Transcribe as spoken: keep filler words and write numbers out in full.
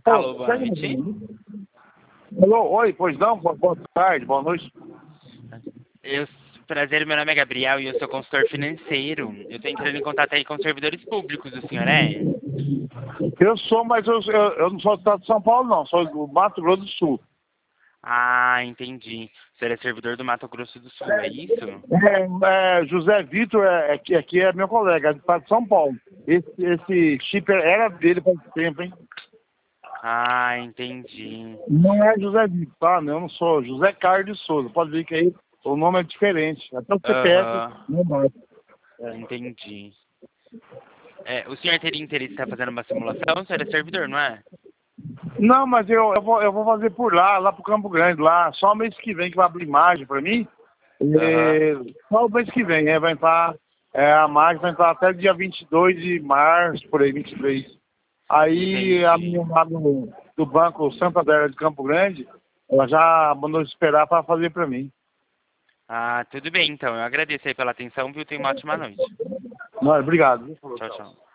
Alô, boa noite. Alô, oi, pois não? Boa, boa tarde, boa noite. Eu, prazer, meu nome é Gabriel e eu sou consultor financeiro. Eu estou entrando em contato aí com os servidores públicos, o senhor é? Eu sou, mas eu, eu, eu não sou do estado de São Paulo, não. Sou do Mato Grosso do Sul. Ah, entendi. O senhor é servidor do Mato Grosso do Sul, é isso? É, é, José Vitor, é, é, aqui é meu colega, é do estado de São Paulo. Esse, esse chip era dele faz tempo, hein? Ah, entendi. Não é José Vitor, tá? Eu não sou. José Carlos de Souza. Pode ver que aí o nome é diferente. Até o C P F Aham, não bate. entendi. É, o senhor teria interesse em estar fazendo uma simulação? O senhor é servidor, não é? Não, mas eu, eu, vou, eu vou fazer por lá, lá pro Campo Grande, lá. Só o mês que vem que vai abrir imagem pra mim. Aham, E, só o mês que vem, né? Vai entrar, é, a imagem vai entrar até dia vinte e dois de março, por aí, vinte e três. Aí a entendi. minha lá do, do Banco Santander de Campo Grande, ela já mandou esperar para fazer para mim. Ah, tudo bem então. Eu agradeço aí pela atenção, viu? Tenha uma ótima noite. Não, obrigado. Tchau, tchau.